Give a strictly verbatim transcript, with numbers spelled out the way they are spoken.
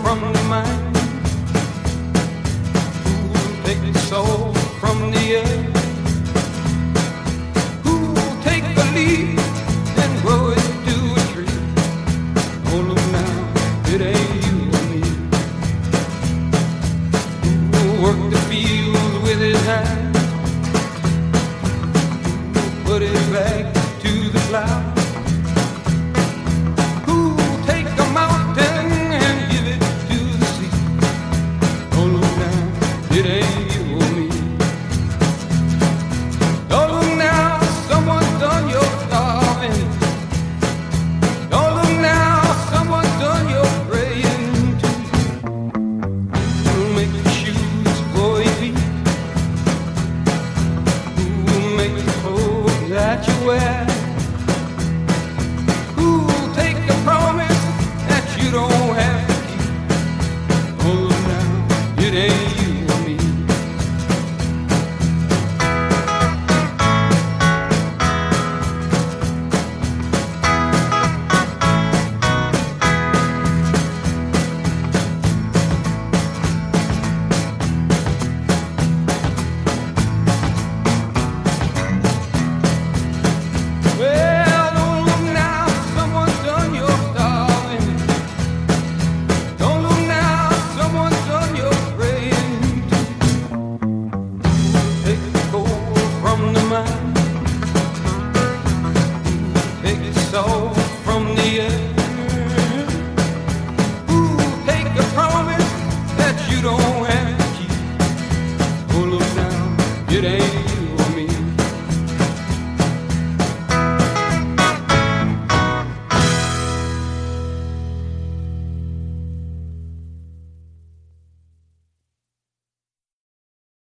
from the mind? Who'll take the soul from the earth? Who'll take the leaf and grow it to a tree? Oh, look now, it ain't you or me. Who'll work the fields with his hand? Who'll put it back to the cloud? It ain't you or me. Don't look now, someone's done your starving. Don't look now, someone's done your praying too. Who'll make the shoes for your feet? Who'll make the clothes that you wear?